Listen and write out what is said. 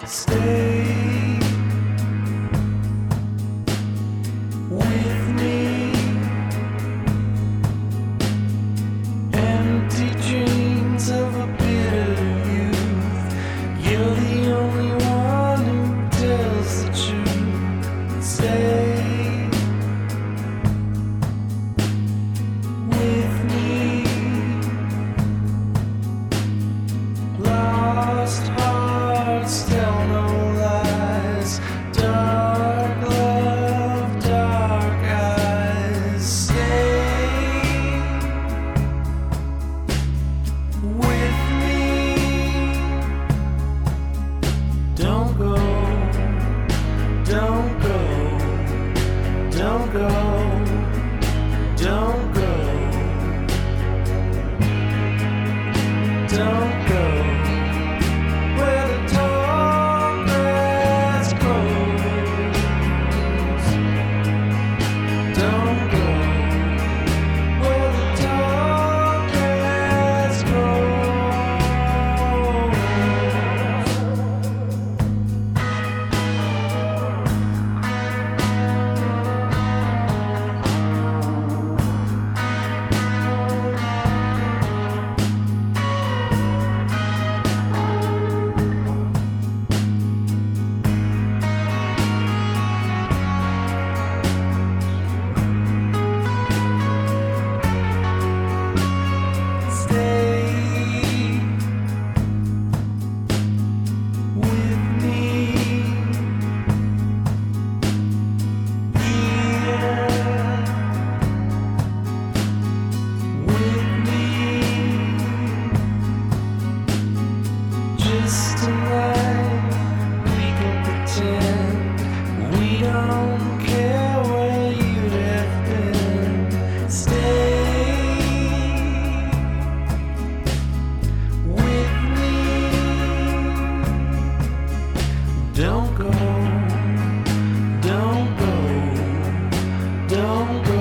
Stay with me. Empty dreams of a bitter youth. You're the only one who tells the truth. Stay with me. Lost hearts tell no lies. Dark love, dark eyes. Stay with me. Don't go, don't go, don't go, don't go, don't go. Where the tall grass grows. Don't go where the tall grass grows. Stay with me here, with me. Just tonight we can pretend we don't care where you'd have been. Stay with me. Don't go, don't go, don't go.